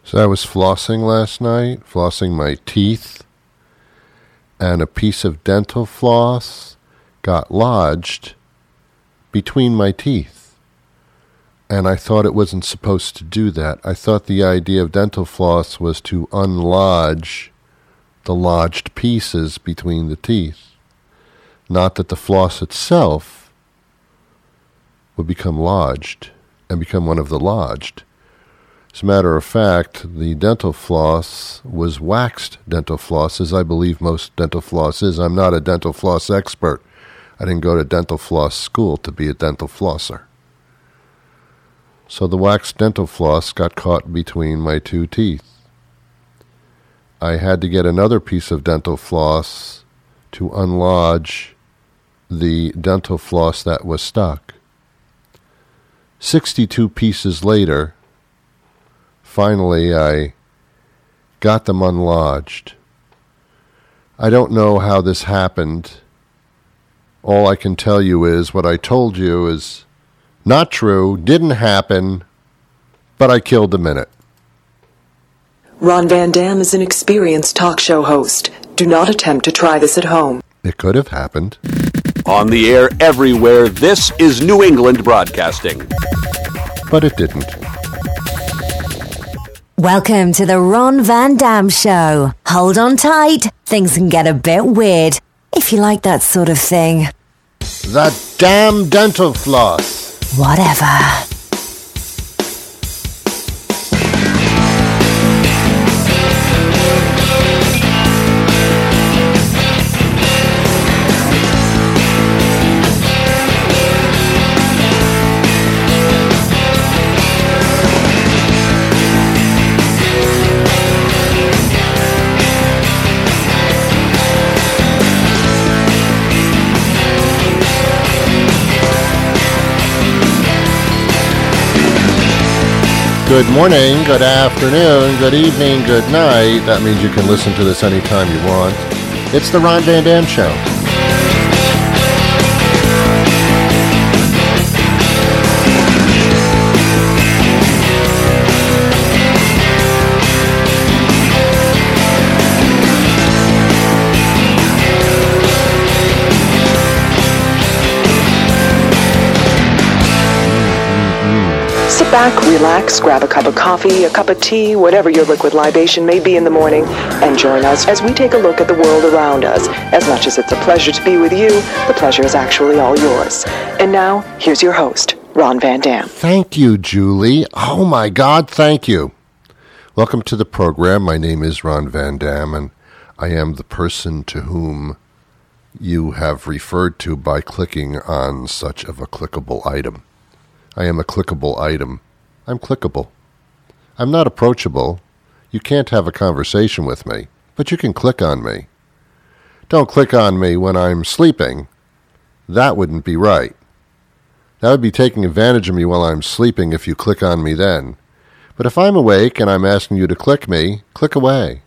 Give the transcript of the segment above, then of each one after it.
So I was flossing last night, flossing my teeth, and a piece of dental floss got lodged between my teeth. And I thought it wasn't supposed to do that. I thought the idea of dental floss was to unlodge the lodged pieces between the teeth. Not that the floss itself would become lodged and become one of the lodged. As a matter of fact, the dental floss was waxed dental floss, as I believe most dental floss is. I'm not a dental floss expert. I didn't go to dental floss school to be a dental flosser. So the waxed dental floss got caught between my two teeth. I had to get another piece of dental floss to unlodge the dental floss that was stuck. 62 pieces later, finally I got them unlodged. I don't know how this happened. All I can tell you is what I told you is not true, didn't happen, but I killed a minute. Ron Van Dam is an experienced talk show host. Do not attempt to try this at home. It could have happened. On the air everywhere, this is New England Broadcasting. But it didn't. Welcome to the Ron Van Dam Show. Hold on tight. Things can get a bit weird, if you like that sort of thing. That damn dental floss. Whatever. Good morning, good afternoon, good evening, good night. That means you can listen to this anytime you want. It's the Ron Van Dam Show. Sit back, relax, grab a cup of coffee, a cup of tea, whatever your liquid libation may be in the morning, and join us as we take a look at the world around us. As much as it's a pleasure to be with you, the pleasure is actually all yours. And now, here's your host, Ron Van Dam. Thank you, Julie. Oh my God, thank you. Welcome to the program. My name is Ron Van Dam, and I am the person to whom you have referred to by clicking on such of a clickable item. I am a clickable item. I'm clickable. I'm not approachable. You can't have a conversation with me, but you can click on me. Don't click on me when I'm sleeping. That wouldn't be right. That would be taking advantage of me while I'm sleeping if you click on me then. But if I'm awake and I'm asking you to click me, click away.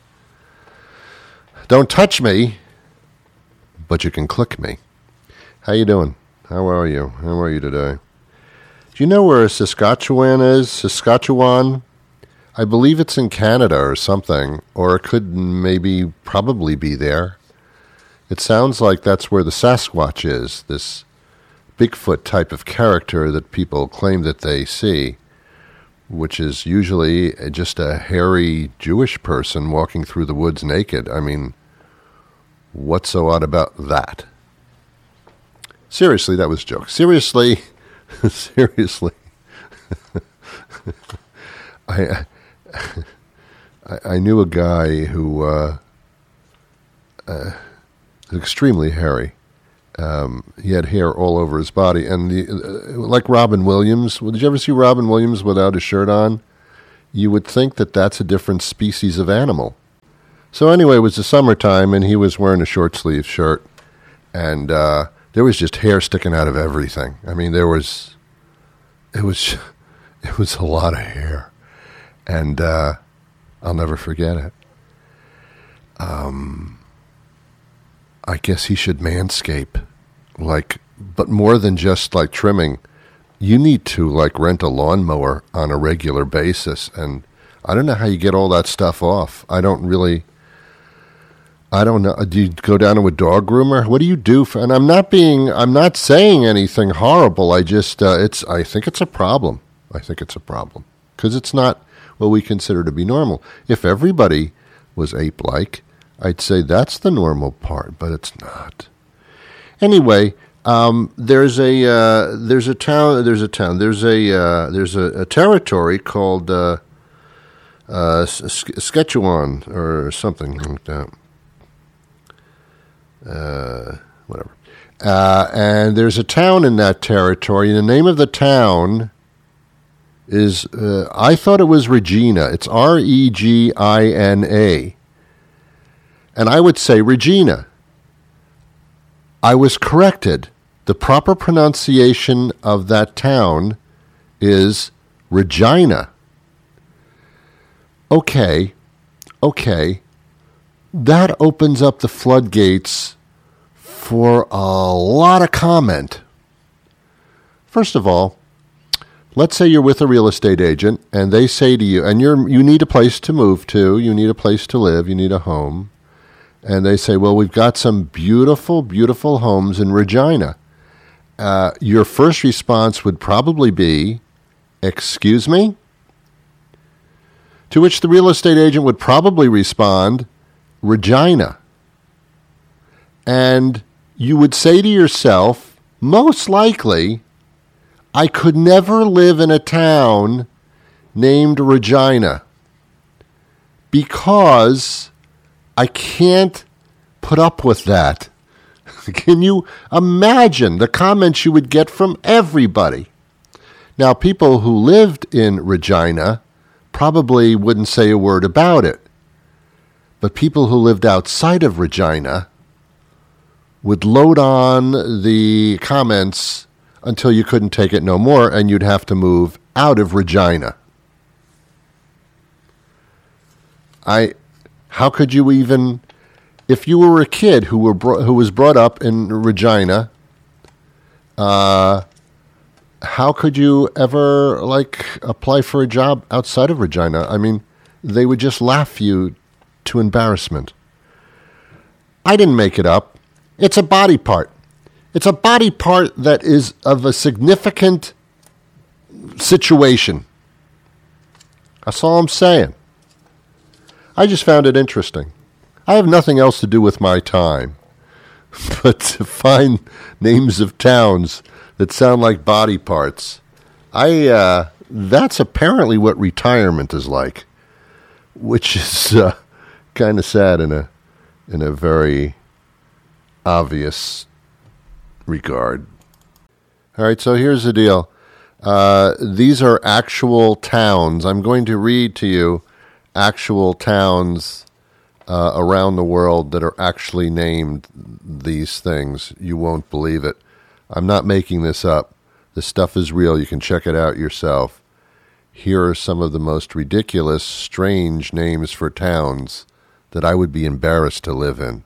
Don't touch me, but you can click me. How you doing? How are you? How are you today? Do you know where Saskatchewan is? Saskatchewan? I believe it's in Canada or something, or it could maybe probably be there. It sounds like that's where the Sasquatch is, this Bigfoot type of character that people claim that they see, which is usually just a hairy Jewish person walking through the woods naked. I mean, what's so odd about that? Seriously, that was a joke. Seriously. Seriously, I knew a guy who was extremely hairy. He had hair all over his body, and like Robin Williams. Did you ever see Robin Williams without a shirt on? You would think that that's a different species of animal. So anyway, it was the summertime, and he was wearing a short-sleeved shirt, and there was just hair sticking out of everything. I mean, it was a lot of hair, and I'll never forget it. I guess he should manscape, but more than just like trimming. You need to rent a lawnmower on a regular basis and I don't know how you get all that stuff off. I don't know. Do you go down to a dog groomer? What do you do and I'm not saying anything horrible. I just, I think it's a problem. Because it's not what we consider to be normal. If everybody was ape-like, I'd say that's the normal part, but it's not. Anyway, there's a territory called Saskatchewan or something like that. Whatever. And there's a town in that territory, and the name of the town is, I thought it was Regina. It's Regina. And I would say Regina. I was corrected. The proper pronunciation of that town is Regina. Okay. That opens up the floodgates for a lot of comment. First of all, let's say you're with a real estate agent and they say to you, and you need a place to move to, you need a place to live, you need a home. And they say, well, we've got some beautiful, beautiful homes in Regina. Your first response would probably be, excuse me? To which the real estate agent would probably respond, Regina. And you would say to yourself, most likely, I could never live in a town named Regina because I can't put up with that. Can you imagine the comments you would get from everybody? Now, people who lived in Regina probably wouldn't say a word about it. But people who lived outside of Regina would load on the comments until you couldn't take it no more, and you'd have to move out of Regina. How could you even, if you were a kid who was brought up in Regina, how could you ever apply for a job outside of Regina? I mean, they would just laugh you to embarrassment. I didn't make it up. It's a body part. It's a body part that is of a significant situation. That's all I'm saying. I just found it interesting. I have nothing else to do with my time but to find names of towns that sound like body parts. That's apparently what retirement is like, which is kind of sad in a very obvious regard. All right, so here's the deal. These are actual towns. I'm going to read to you actual towns around the world that are actually named these things. You won't believe it. I'm not making this up. This stuff is real. You can check it out yourself. Here are some of the most ridiculous, strange names for towns that I would be embarrassed to live in.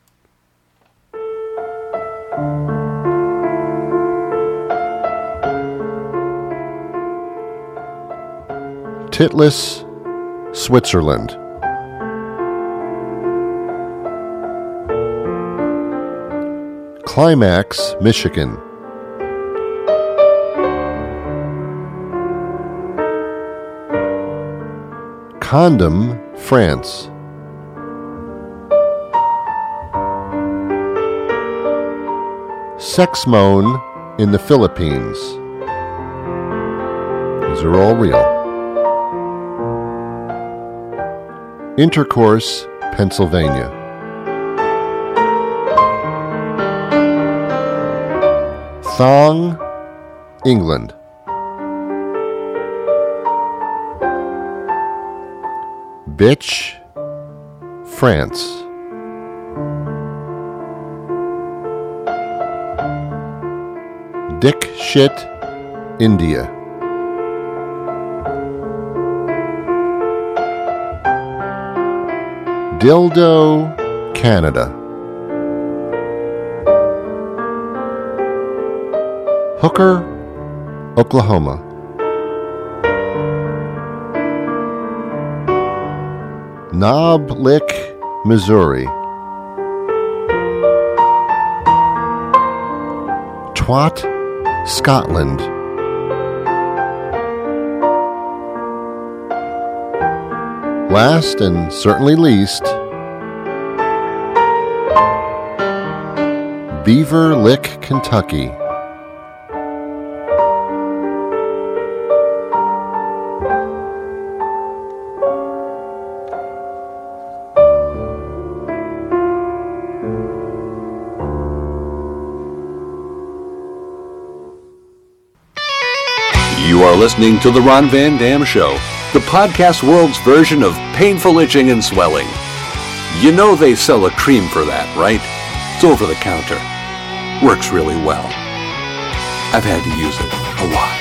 Titlis, Switzerland. Climax, Michigan. Condom, France. Sexmone in the Philippines. These are all real. Intercourse, Pennsylvania. Thong, England. Bitch, France. Dick shit, India. Dildo, Canada. Hooker, Knob Lick, Missouri. Twat, Scotland. Last and certainly least, Beaver Lick, Kentucky. You are listening to The Ron Van Dam Show, the podcast world's version of painful itching and swelling. You know they sell a cream for that, right? It's over the counter. Works really well. I've had to use it a lot.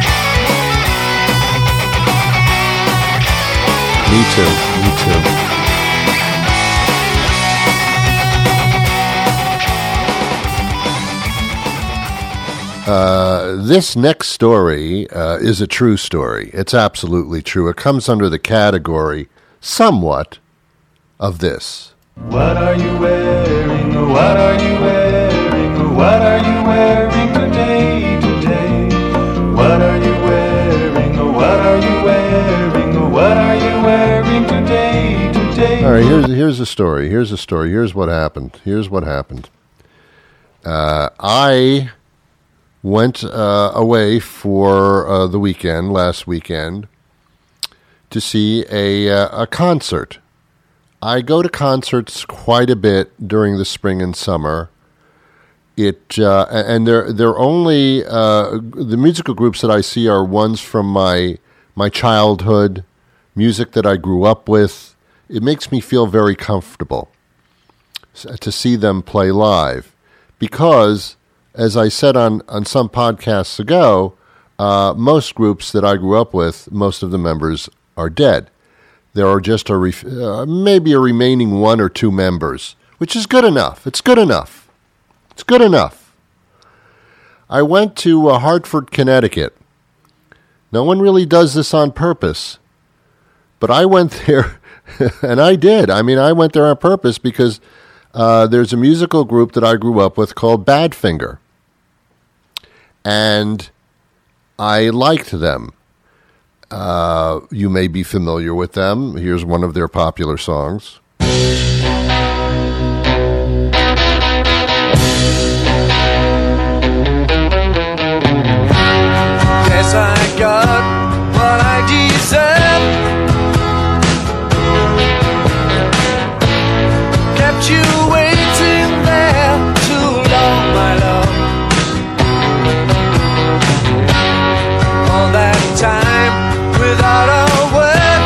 Me too. This next story is a true story. It's absolutely true. It comes under the category, somewhat, of this. What are you wearing? What are you wearing? What are you wearing today? What are you wearing? What are you wearing? What are you wearing today? All right, here's the story. Here's what happened. I went away for the weekend, last weekend, to see a concert. I go to concerts quite a bit during the spring and summer. And they're only the musical groups that I see are ones from my childhood, music that I grew up with. It makes me feel very comfortable to see them play live because, as I said on some podcasts ago, most groups that I grew up with, most of the members are dead. There are just maybe a remaining one or two members, which is good enough. It's good enough. I went to Hartford, Connecticut. No one really does this on purpose, but I went there, and I did. I mean, I went there on purpose because there's a musical group that I grew up with called Badfinger, and I liked them. You may be familiar with them. Here's one of their popular songs. Guess I got what I deserve. Kept you waiting there too long, my love. All that time without a word.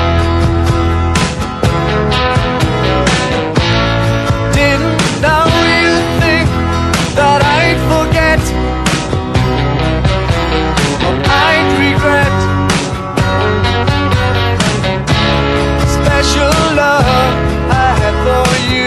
Didn't know you think that I'd forget, or I'd regret. Special love I had for you.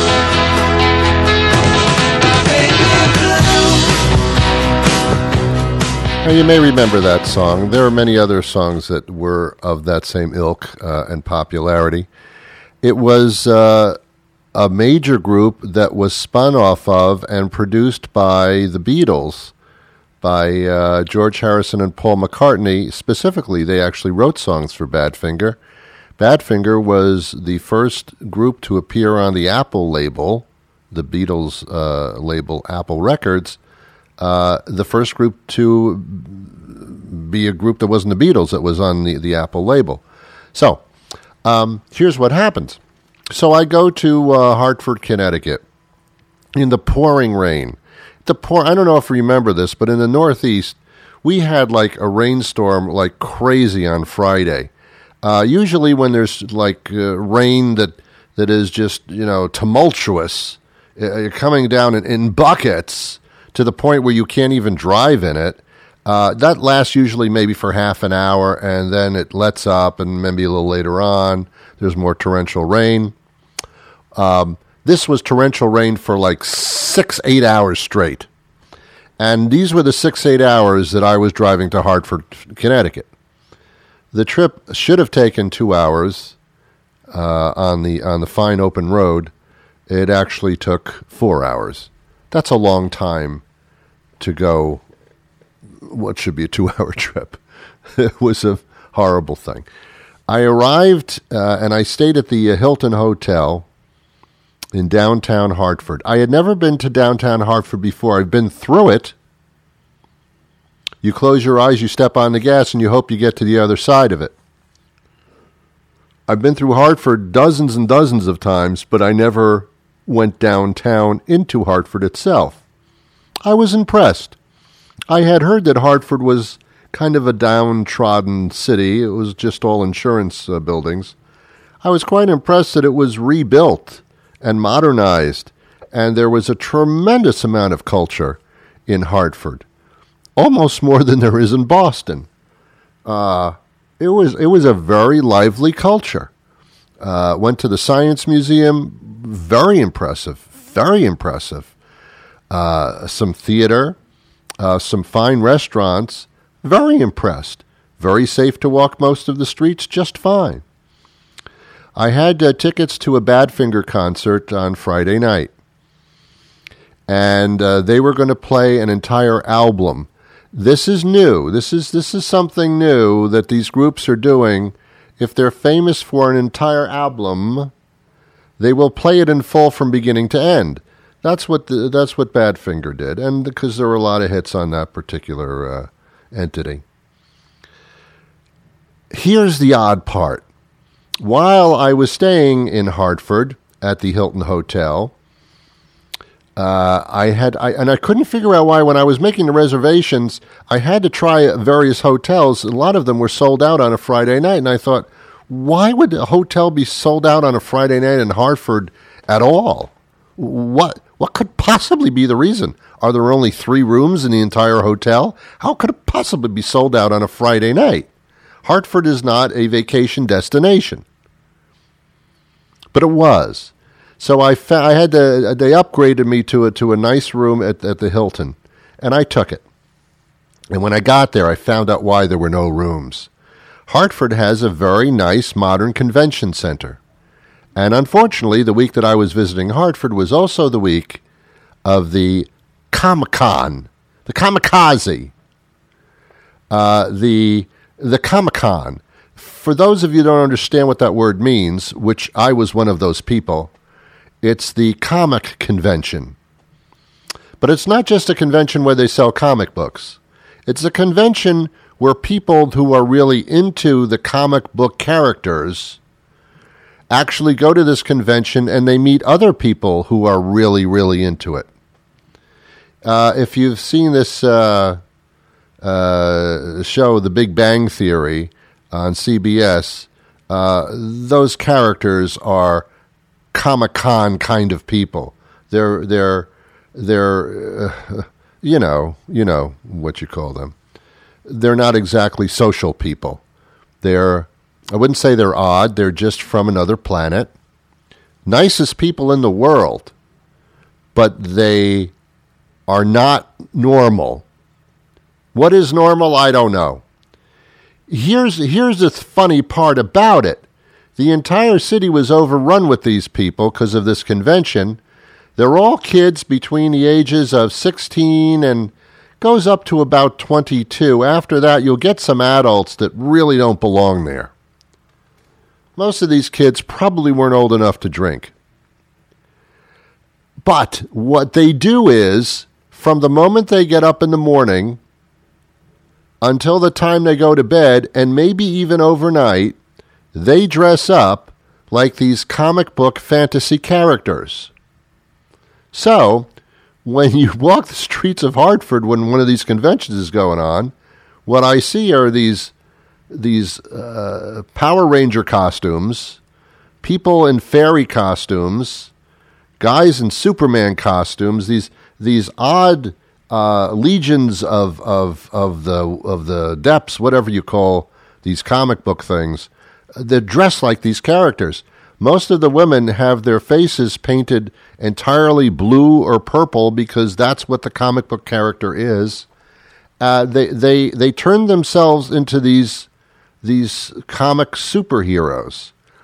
Now, you may remember that song. There are many other songs that were of that same ilk and popularity. It was a major group that was spun off of and produced by the Beatles, by George Harrison and Paul McCartney. Specifically, they actually wrote songs for Badfinger. Badfinger was the first group to appear on the Apple label, the Beatles label, Apple Records. The first group to be a group that wasn't the Beatles, that was on the Apple label. So, here's what happens. So I go to Hartford, Connecticut, in the pouring rain. I don't know if you remember this, but in the Northeast, we had like a rainstorm like crazy on Friday. Usually when there's like rain that is just, tumultuous, coming down in buckets, to the point where you can't even drive in it. That lasts usually maybe for half an hour, and then it lets up, and maybe a little later on, there's more torrential rain. This was torrential rain for like 6-8 hours straight. And these were the 6-8 hours that I was driving to Hartford, Connecticut. The trip should have taken 2 hours. on the fine open road, it actually took 4 hours. That's a long time to go what should be a 2-hour trip. It was a horrible thing. I arrived and I stayed at the Hilton Hotel in downtown Hartford. I had never been to downtown Hartford before. I've been through it. You close your eyes, you step on the gas, and you hope you get to the other side of it. I've been through Hartford dozens and dozens of times, but I never went downtown into Hartford itself. I was impressed. I had heard that Hartford was kind of a downtrodden city. It was just all insurance buildings. I was quite impressed that it was rebuilt and modernized, and there was a tremendous amount of culture in Hartford, almost more than there is in Boston. It was a very lively culture. Went to the Science Museum, very impressive, very impressive. Some theater, some fine restaurants, very impressed. Very safe to walk most of the streets, just fine. I had tickets to a Badfinger concert on Friday night, and they were going to play an entire album. This is new. This is something new that these groups are doing. If they're famous for an entire album, they will play it in full from beginning to end. That's what Badfinger did, and because there were a lot of hits on that particular entity. Here's the odd part. While I was staying in Hartford at the Hilton Hotel, I couldn't figure out why when I was making the reservations, I had to try various hotels. A lot of them were sold out on a Friday night, and I thought, why would a hotel be sold out on a Friday night in Hartford at all? What could possibly be the reason? Are there only 3 rooms in the entire hotel? How could it possibly be sold out on a Friday night? Hartford is not a vacation destination. But it was. So they upgraded me to a nice room at the Hilton, and I took it. And when I got there, I found out why there were no rooms. Hartford has a very nice modern convention center. And unfortunately, the week that I was visiting Hartford was also the week of the Comic-Con, the Kamikaze, the Comic-Con. For those of you who don't understand what that word means, which I was one of those people, it's the comic convention. But it's not just a convention where they sell comic books. It's a convention where people who are really into the comic book characters actually go to this convention and they meet other people who are really, really into it. If you've seen this show, The Big Bang Theory, on CBS, those characters are Comic-Con kind of people. They're you know what you call them. They're not exactly social people. I wouldn't say they're odd. They're just from another planet. Nicest people in the world, but they are not normal. What is normal? I don't know. Here's the funny part about it. The entire city was overrun with these people because of this convention. They're all kids between the ages of 16 and goes up to about 22. After that, you'll get some adults that really don't belong there. Most of these kids probably weren't old enough to drink. But what they do is, from the moment they get up in the morning until the time they go to bed, and maybe even overnight, they dress up like these comic book fantasy characters. So, when you walk the streets of Hartford when one of these conventions is going on, what I see are these Power Ranger costumes, people in fairy costumes, guys in Superman costumes, these odd legions of the depths, whatever you call these comic book things. They're dressed like these characters. Most of the women have their faces painted entirely blue or purple because that's what the comic book character is. They turn themselves into these comic superheroes.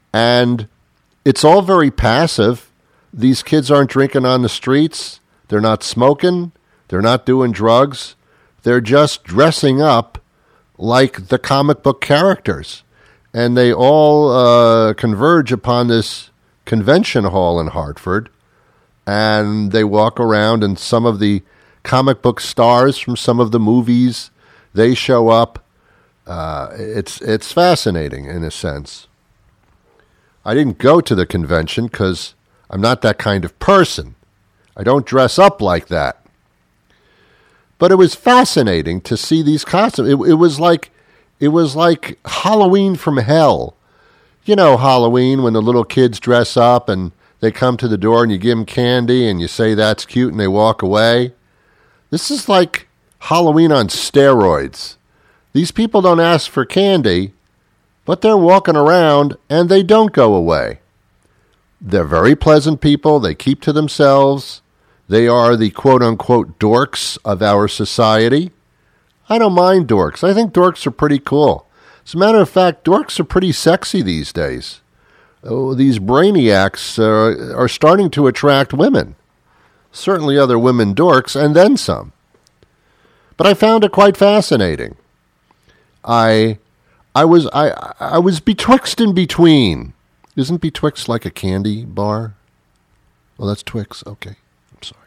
And it's all very passive. These kids aren't drinking on the streets. They're not smoking. They're not doing drugs. They're just dressing up like the comic book characters. And they all converge upon this convention hall in Hartford. And they walk around, and some of the comic book stars from some of the movies, they show up. It's fascinating in a sense. I didn't go to the convention because I'm not that kind of person. I don't dress up like that. But it was fascinating to see these costumes. It was like Halloween from hell. You know Halloween, when the little kids dress up and they come to the door and you give them candy and you say that's cute and they walk away. This is like Halloween on steroids. These people don't ask for candy, but they're walking around and they don't go away. They're very pleasant people. They keep to themselves. They are the quote-unquote dorks of our society. I don't mind dorks. I think dorks are pretty cool. As a matter of fact, dorks are pretty sexy these days. Oh, these brainiacs are starting to attract women. Certainly other women dorks, and then some. But I found it quite fascinating. I was betwixt and between. Isn't betwixt like a candy bar? Well, that's Twix. Okay, I'm sorry.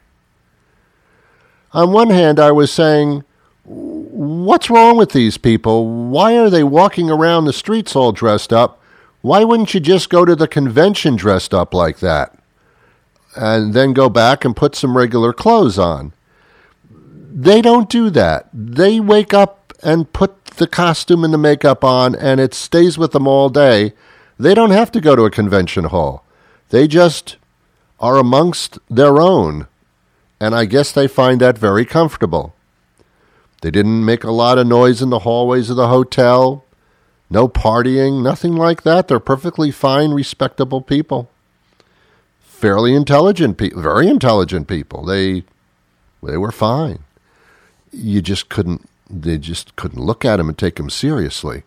On one hand, I was saying, what's wrong with these people? Why are they walking around the streets all dressed up? Why wouldn't you just go to the convention dressed up like that? And then go back and put some regular clothes on. They don't do that. They wake up and put the costume and the makeup on, and it stays with them all day. They don't have to go to a convention hall. They just are amongst their own, and I guess they find that very comfortable. They didn't make a lot of noise in the hallways of the hotel. No partying, nothing like that. They're perfectly fine, respectable people. Fairly intelligent people, very intelligent people. They were fine. They just couldn't look at them and take them seriously.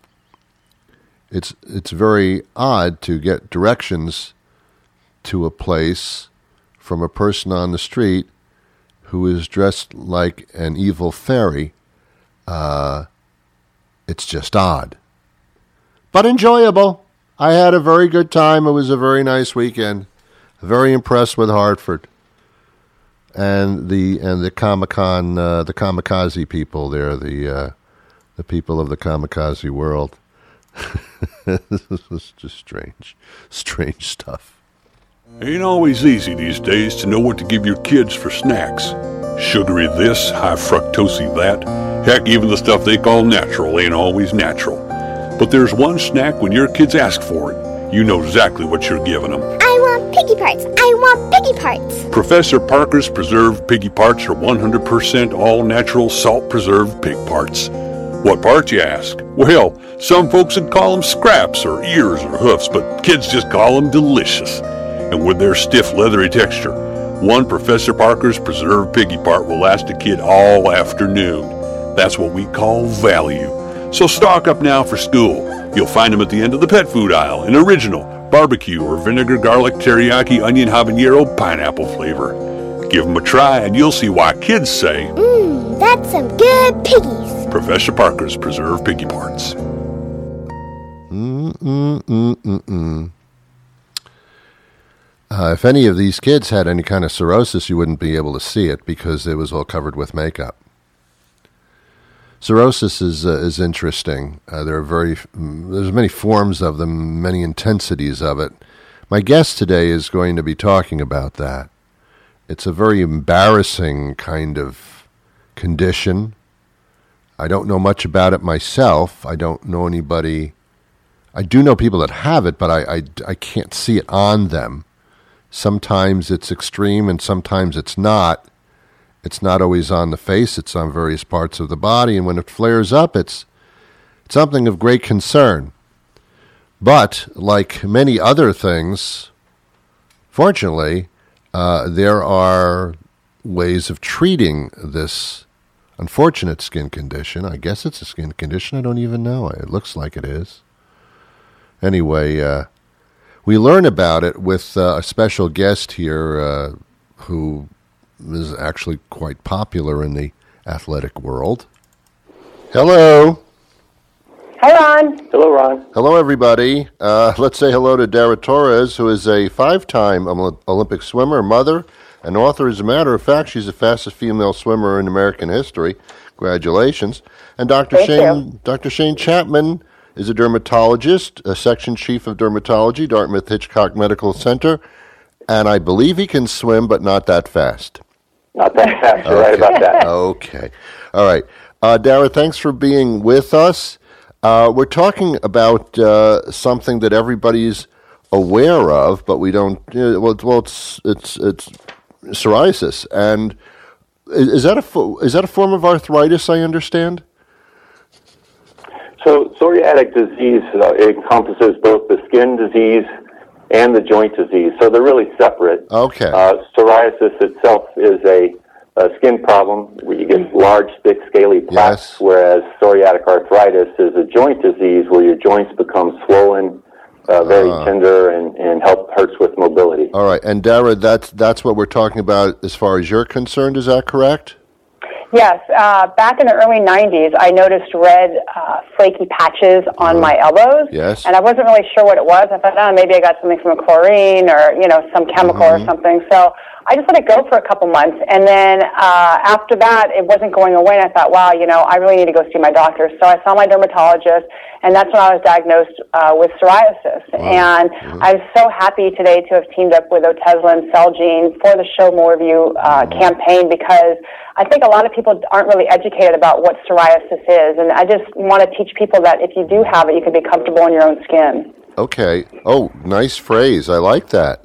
It's very odd to get directions to a place from a person on the street who is dressed like an evil fairy. It's just odd. But enjoyable. I had a very good time. It was a very nice weekend. Very impressed with Hartford. And the Comic-Con, the kamikaze people there, the people of the kamikaze world. This was just strange stuff. Ain't always easy these days to know what to give your kids for snacks. Sugary this, high fructosey that. Heck, even the stuff they call natural ain't always natural. But there's one snack when your kids ask for it, you know exactly what you're giving them. I want piggy parts. I want piggy parts. Professor Parker's preserved piggy parts are 100% all-natural salt-preserved pig parts. What parts, you ask? Well, some folks would call them scraps or ears or hoofs, but kids just call them delicious. And with their stiff, leathery texture, one Professor Parker's preserved piggy part will last a kid all afternoon. That's what we call value. So stock up now for school. You'll find them at the end of the pet food aisle in original, barbecue, or vinegar, garlic, teriyaki, onion, habanero, pineapple flavor. Give them a try and you'll see why kids say, That's some good piggies. Professor Parker's preserved piggy parts. If any of these kids had any kind of cirrhosis, you wouldn't be able to see it because it was all covered with makeup. Cirrhosis is interesting. There's many forms of them, many intensities of it. My guest today is going to be talking about that. It's a very embarrassing kind of condition. I don't know much about it myself. I don't know anybody. I do know people that have it, but I can't see it on them. Sometimes it's extreme and sometimes it's not. It's not always on the face. It's on various parts of the body. And when it flares up, it's something of great concern. But like many other things, fortunately, there are ways of treating this unfortunate skin condition. I guess it's a skin condition. I don't even know. It looks like it is. Anyway, We learn about it with a special guest here who is actually quite popular in the athletic world. Hello. Hi, Ron. Hello, Ron. Hello, everybody. Let's say hello to Dara Torres, who is a 5-time Olympic swimmer, mother, and author. As a matter of fact, she's the fastest female swimmer in American history. Congratulations. And Dr. Shane Chapman is a dermatologist, a section chief of dermatology, Dartmouth Hitchcock Medical Center, and I believe he can swim, but not that fast. Not that fast. You're right about that. Okay. All right. Dara, thanks for being with us. We're talking about something that everybody's aware of, but we don't. It's psoriasis, and is that a form of arthritis? I understand. So psoriatic disease encompasses both the skin disease and the joint disease, so they're really separate. Okay. Psoriasis itself is a skin problem where you get large, thick, scaly plaques, whereas psoriatic arthritis is a joint disease where your joints become swollen, very tender, and hurts with mobility. All right, and Dara, that's what we're talking about as far as you're concerned. Is that correct? Yes. Back in the early 90s, I noticed red, flaky patches on my elbows. Yes. And I wasn't really sure what it was. I thought, maybe I got something from a chlorine or, some chemical or something. So I just let it go for a couple months. And then after that, it wasn't going away. And I thought, wow, I really need to go see my doctor. So I saw my dermatologist, and that's when I was diagnosed with psoriasis. Wow. And I'm so happy today to have teamed up with Otezla and Celgene for the Show More of You campaign, because I think a lot of people aren't really educated about what psoriasis is. And I just want to teach people that if you do have it, you can be comfortable in your own skin. Okay. Oh, nice phrase. I like that.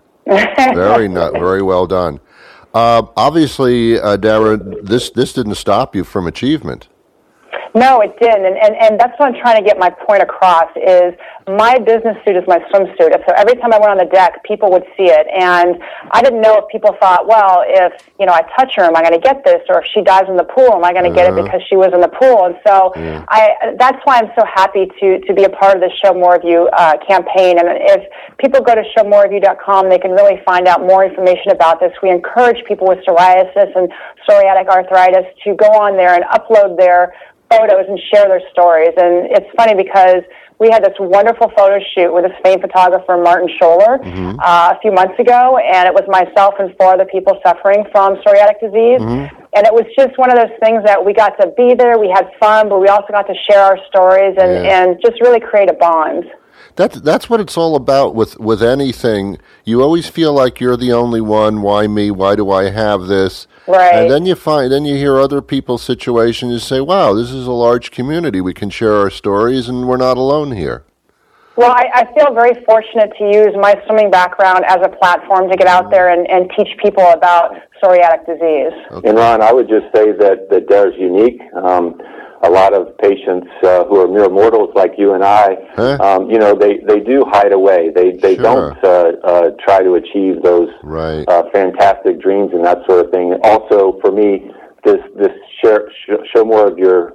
Very well done. Obviously, Dara, this didn't stop you from achievement. No, it didn't, and that's what I'm trying to get my point across, is my business suit is my swimsuit. So every time I went on the deck, people would see it, and I didn't know if people thought, well, if, I touch her, am I going to get this? Or if she dives in the pool, am I going to get it because she was in the pool? And so that's why I'm so happy to be a part of the Show More of You campaign. And if people go to showmoreofyou.com, they can really find out more information about this. We encourage people with psoriasis and psoriatic arthritis to go on there and upload their photos and share their stories. And it's funny because we had this wonderful photo shoot with this famed photographer, Martin Scholler, a few months ago, and it was myself and 4 other people suffering from psoriatic disease. And it was just one of those things that we got to be there, we had fun, but we also got to share our stories and just really create a bond. That's what it's all about with anything. You always feel like you're the only one. Why me? Why do I have this? Right. And then you hear other people's situations. You say, "Wow, this is a large community. We can share our stories, and we're not alone here." Well, I feel very fortunate to use my swimming background as a platform to get out there and teach people about psoriatic disease. Okay. And Ron, I would just say that Dara's unique. A lot of patients who are mere mortals like you and I, they do hide away. They don't try to achieve those fantastic dreams and that sort of thing. Also, for me, this Show More of You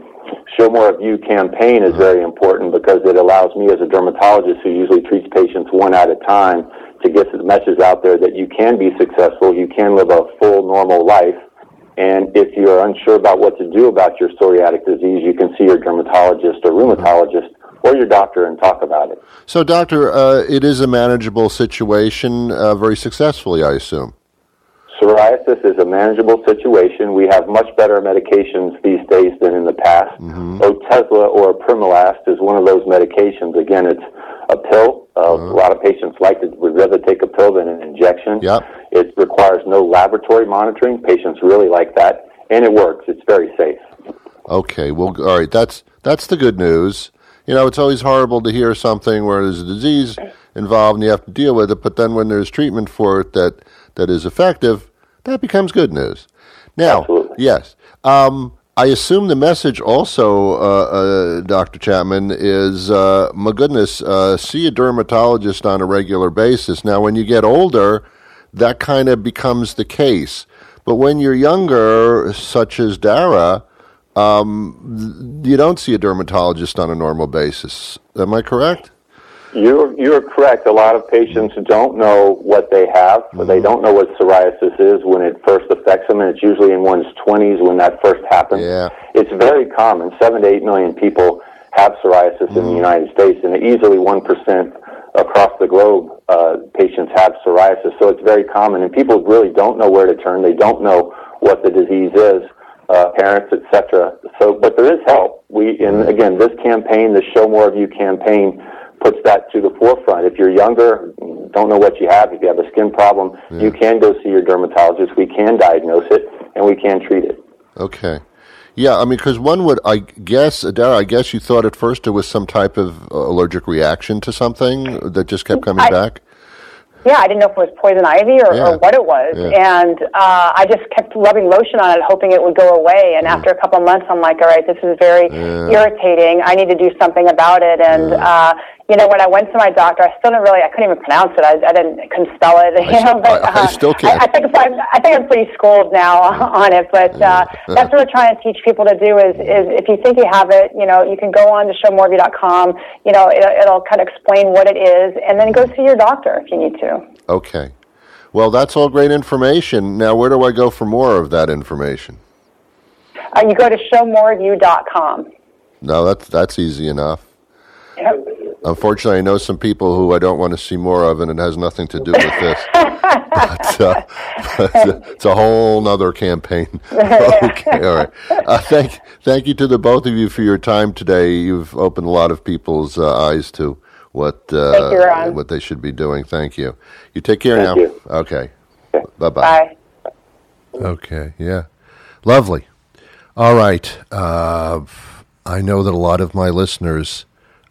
campaign is very important, because it allows me as a dermatologist who usually treats patients one at a time to get the message out there that you can be successful, you can live a full, normal life. And if you're unsure about what to do about your psoriatic disease, you can see your dermatologist or rheumatologist or your doctor and talk about it. So, Doctor, it is a manageable situation very successfully, I assume. Psoriasis is a manageable situation. We have much better medications these days than in the past. Otezla or Primilast is one of those medications. Again, it's a pill. A lot of patients would rather take a pill than an injection. It requires no laboratory monitoring. Patients really like that, and it works. It's very safe. Okay, well, all right. That's the good news. It's always horrible to hear something where there's a disease involved and you have to deal with it, but then when there's treatment for it that is effective, that becomes good news. Now, absolutely. Yes. I assume the message also, Dr. Chapman, is, my goodness, see a dermatologist on a regular basis. Now, when you get older, that kind of becomes the case. But when you're younger, such as Dara, you don't see a dermatologist on a normal basis. Am I correct? You're correct. A lot of patients don't know what they have. They don't know what psoriasis is when it first affects them, and it's usually in one's 20s when that first happens. Yeah. It's very common. 7 to 8 million people have psoriasis in the United States, and easily 1% across the globe patients have psoriasis. So it's very common, and people really don't know where to turn. They don't know what the disease is, parents, etc. So, but there is help. Again, this campaign, the Show More of You campaign, puts that to the forefront. If you're younger, don't know what you have, if you have a skin problem, you can go see your dermatologist. We can diagnose it, and we can treat it. Okay. Yeah, I mean, because one would, I guess, Dara, I guess you thought at first it was some type of allergic reaction to something that just kept coming back? Yeah, I didn't know if it was poison ivy or what it was. Yeah. And I just kept rubbing lotion on it, hoping it would go away. And after a couple of months, I'm like, all right, this is very irritating. I need to do something about it. And, when I went to my doctor, I couldn't even pronounce it. I couldn't spell it. I still can't. I think I'm pretty schooled now on it. But that's what we're trying to teach people to do is if you think you have it, you can go on to showmoreofyou.com. It'll kind of explain what it is, and then go see your doctor if you need to. Okay. Well, that's all great information. Now, where do I go for more of that information? You go to showmoreofyou.com. No, that's easy enough. Yep. Unfortunately, I know some people who I don't want to see more of, and it has nothing to do with this. But it's a whole other campaign. Okay, all right. Thank you to the both of you for your time today. You've opened a lot of people's eyes to what they should be doing. Thank you. You take care now. You. Okay. Bye-bye. Bye. Okay, yeah. Lovely. All right. I know that a lot of my listeners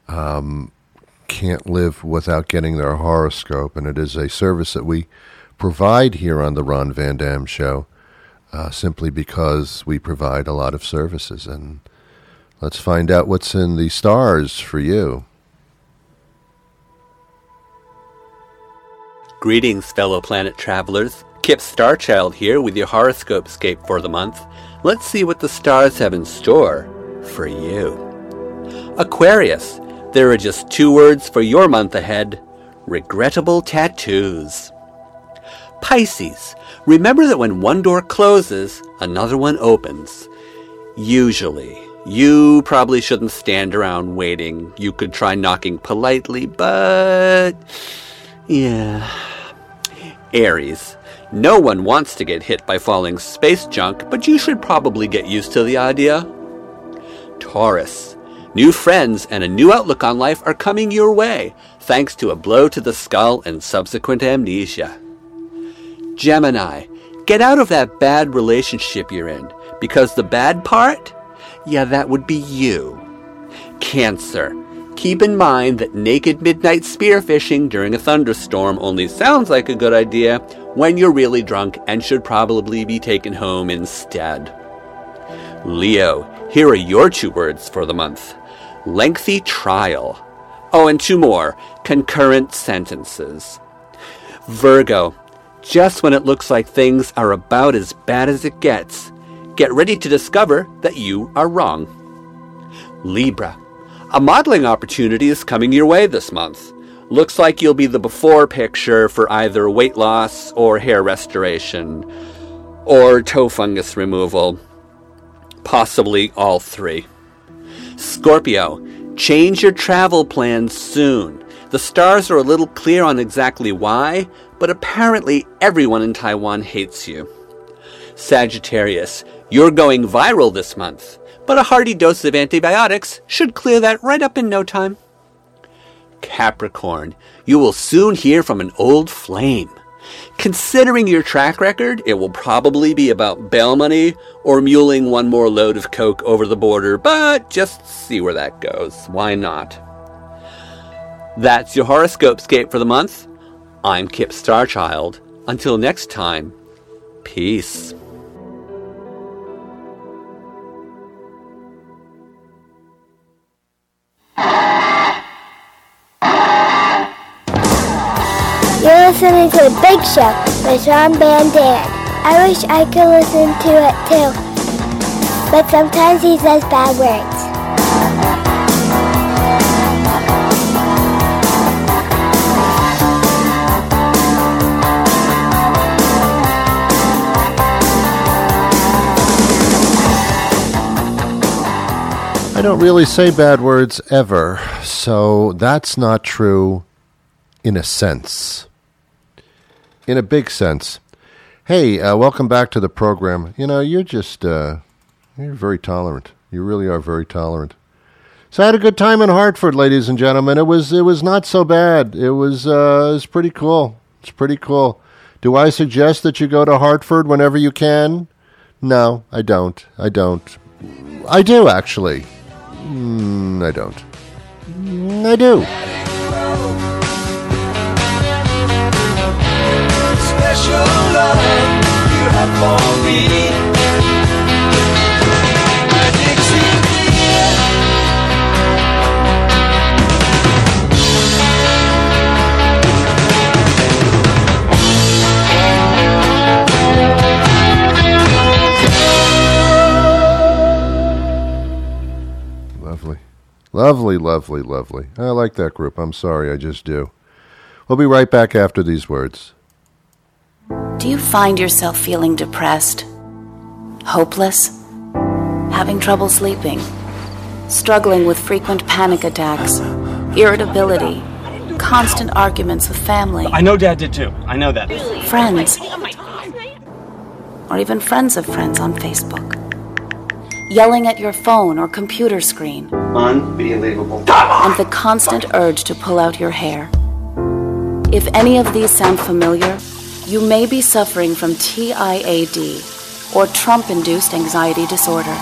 can't live without getting their horoscope, and it is a service that we provide here on the Ron Van Dam Show simply because we provide a lot of services. And let's find out what's in the stars for you. Greetings, fellow planet travelers. Kip Starchild here with your horoscope scape for the month. Let's see what the stars have in store for you. Aquarius, there are just 2 words for your month ahead: regrettable tattoos. Pisces, remember that when one door closes, another one opens. Usually. You probably shouldn't stand around waiting. You could try knocking politely, but yeah. Aries, no one wants to get hit by falling space junk, but you should probably get used to the idea. Taurus, new friends and a new outlook on life are coming your way, thanks to a blow to the skull and subsequent amnesia. Gemini, get out of that bad relationship you're in, because the bad part? Yeah, that would be you. Cancer, keep in mind that naked midnight spearfishing during a thunderstorm only sounds like a good idea when you're really drunk and should probably be taken home instead. Leo, here are your 2 words for the month: lengthy trial. Oh, and 2 more: concurrent sentences. Virgo, just when it looks like things are about as bad as it gets, get ready to discover that you are wrong. Libra, a modeling opportunity is coming your way this month. Looks like you'll be the before picture for either weight loss or hair restoration or toe fungus removal. Possibly all 3. Scorpio, change your travel plans soon. The stars are a little clear on exactly why, but apparently everyone in Taiwan hates you. Sagittarius, you're going viral this month, but a hearty dose of antibiotics should clear that right up in no time. Capricorn, you will soon hear from an old flame. Considering your track record, it will probably be about bail money or muling one more load of coke over the border, but just see where that goes. Why not? That's your horoscope scape for the month. I'm Kip Starchild. Until next time, peace. You're listening to The Big Show with Ron Van Dam. I wish I could listen to it too, but sometimes he says bad words. don't really say bad words ever, so that's not true in a sense. In a big sense. Hey, welcome back to the program. You know, you're just, you're very tolerant. You really are very tolerant. So I had a good time in Hartford, ladies and gentlemen. It was not so bad. It was pretty cool. It's pretty cool. Do I suggest that you go to Hartford whenever you can? No, I don't. I do, actually. I don't. I do. Special love you have for me. Lovely, lovely, lovely. I like that group. I'm sorry, I just do. We'll be right back after these words. Do you find yourself feeling depressed, hopeless, having trouble sleeping, struggling with frequent panic attacks, irritability, constant arguments with family? I know Dad did too. I know that. Friends, or even friends of friends on Facebook. Yelling at your phone or computer screen. Unbelievable. And the constant urge to pull out your hair. If any of these sound familiar, you may be suffering from TIAD, or Trump-induced anxiety disorder.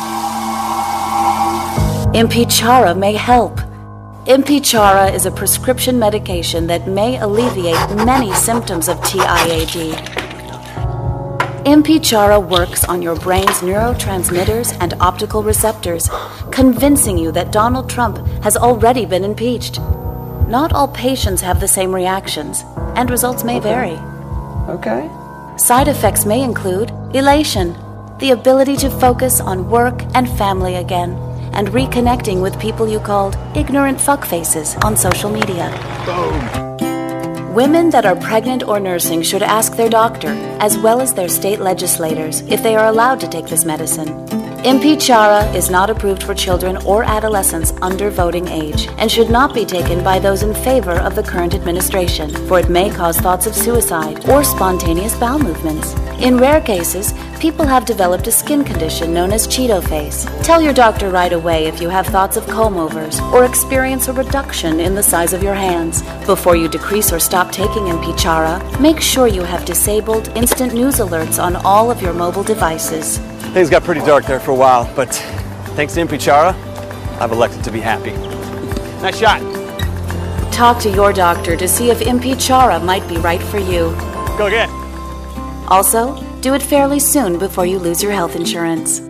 Impichara may help. Impichara is a prescription medication that may alleviate many symptoms of TIAD. Impichara works on your brain's neurotransmitters and optical receptors, convincing you that Donald Trump has already been impeached. Not all patients have the same reactions, and results may vary. Okay. Side effects may include elation, the ability to focus on work and family again, and reconnecting with people you called ignorant fuckfaces on social media. Boom. Women that are pregnant or nursing should ask their doctor, as well as their state legislators, if they are allowed to take this medicine. Impichara is not approved for children or adolescents under voting age and should not be taken by those in favor of the current administration, for it may cause thoughts of suicide or spontaneous bowel movements. In rare cases, people have developed a skin condition known as Cheeto face. Tell your doctor right away if you have thoughts of comb-overs or experience a reduction in the size of your hands. Before you decrease or stop taking Impichara, make sure you have disabled instant news alerts on all of your mobile devices. Things got pretty dark there for a while, but thanks to Impichara, I've elected to be happy. Nice shot. Talk to your doctor to see if Impichara might be right for you. Go again. Also, do it fairly soon before you lose your health insurance.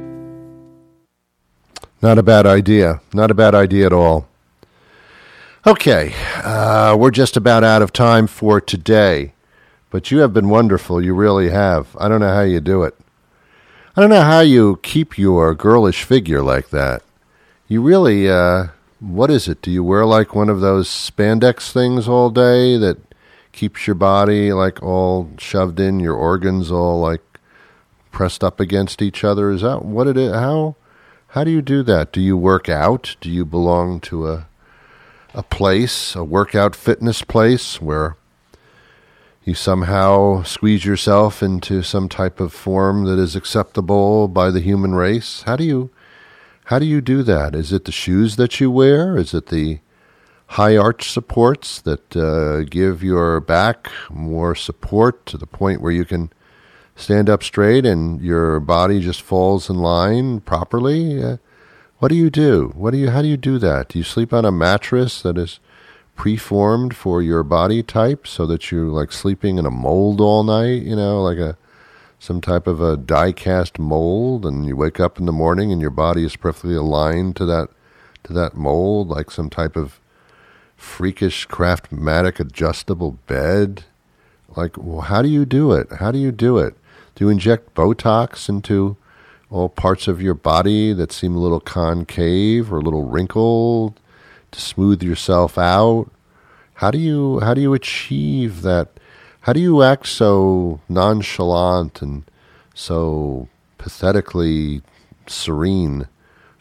Not a bad idea. Not a bad idea at all. Okay, we're just about out of time for today, but you have been wonderful. You really have. I don't know how you do it. I don't know how you keep your girlish figure like that. You really, what is it? Do you wear like one of those spandex things all day that keeps your body like all shoved in, your organs all like pressed up against each other? Is that what it is? How do you do that? Do you work out? Do you belong to a place, a workout fitness place where you somehow squeeze yourself into some type of form that is acceptable by the human race? How do you do that? Is it the shoes that you wear? Is it the high arch supports that give your back more support to the point where you can stand up straight and your body just falls in line properly? What do you do? How do you do that? Do you sleep on a mattress that is preformed for your body type so that you're like sleeping in a mold all night, like some type of a die-cast mold, and you wake up in the morning and your body is perfectly aligned to that mold, like some type of freakish Craftmatic adjustable bed? Like, how do you do it? How do you do it? Do you inject Botox into all parts of your body that seem a little concave or a little wrinkled to smooth yourself out? How do you achieve that? How do you act so nonchalant and so pathetically serene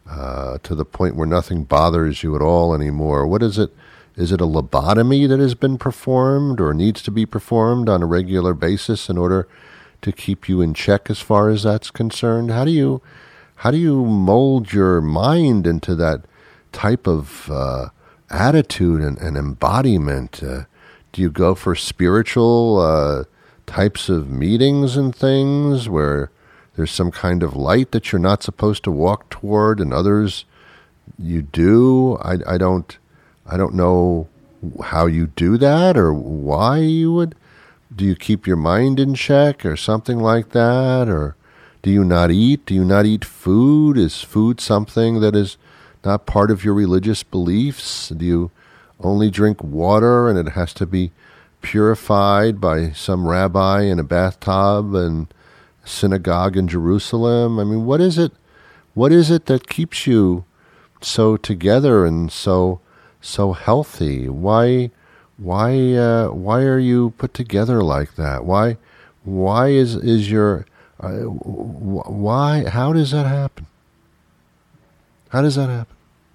to the point where nothing bothers you at all anymore. What is it? Is it a lobotomy that has been performed or needs to be performed on a regular basis in order to keep you in check as far as that's concerned? How do you mold your mind into that type of attitude and embodiment? Do you go for spiritual types of meetings and things where there's some kind of light that you're not supposed to walk toward and others you do? I don't know how you do that or why you would. Do you keep your mind in check or something like that? Or do you not eat? Do you not eat food? Is food something that is not part of your religious beliefs? Do you only drink water and it has to be purified by some rabbi in a bathtub and synagogue in Jerusalem? I mean, what is it that keeps you so together and so healthy? Why are you put together like that? Why is your why? How does that happen? How does that happen?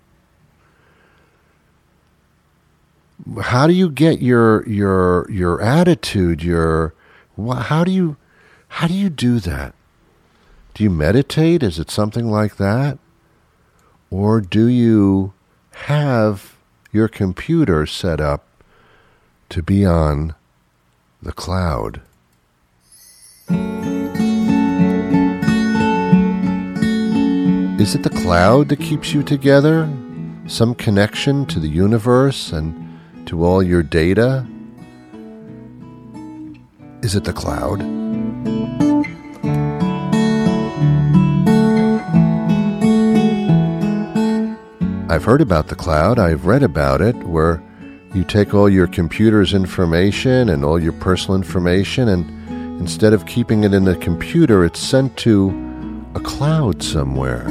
How do you get your attitude? How do you do that? Do you meditate? Is it something like that? Or do you have your computer set up to be on the cloud? Is it the cloud that keeps you together? Some connection to the universe and to all your data? Is it the cloud? I've heard about the cloud. I've read about it, where you take all your computer's information and all your personal information, and instead of keeping it in the computer, it's sent to a cloud somewhere.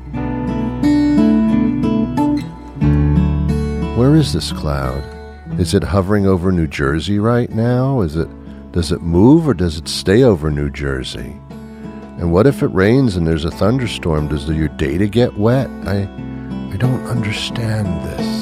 Where is this cloud? Is it hovering over New Jersey right now? Does it move or does it stay over New Jersey? And what if it rains and there's a thunderstorm? Does your data get wet? I don't understand this.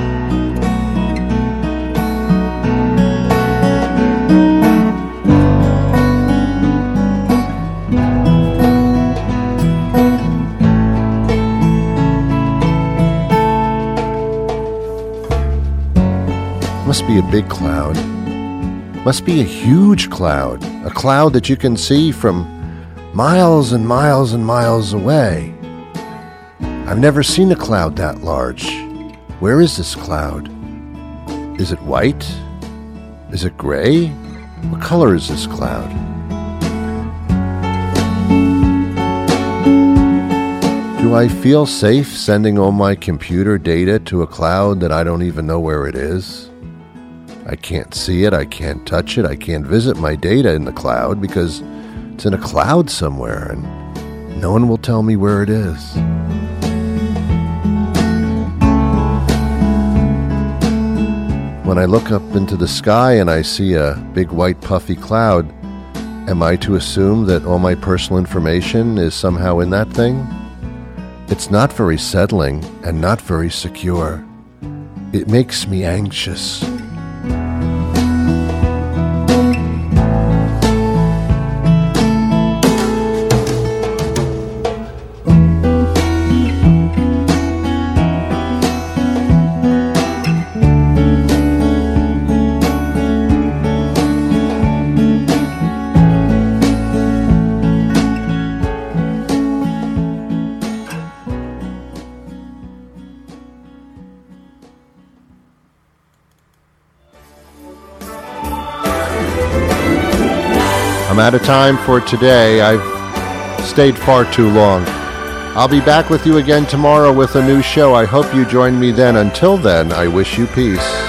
Must be a big cloud. Must be a huge cloud. A cloud that you can see from miles and miles and miles away. I've never seen a cloud that large. Where is this cloud? Is it white? Is it gray? What color is this cloud? Do I feel safe sending all my computer data to a cloud that I don't even know where it is? I can't see it, I can't touch it, I can't visit my data in the cloud because it's in a cloud somewhere and no one will tell me where it is. When I look up into the sky and I see a big white puffy cloud, am I to assume that all my personal information is somehow in that thing? It's not very settling and not very secure. It makes me anxious. I'm out of time for today. I've stayed far too long. I'll be back with you again tomorrow with a new show. I hope you join me then. Until then, I wish you peace.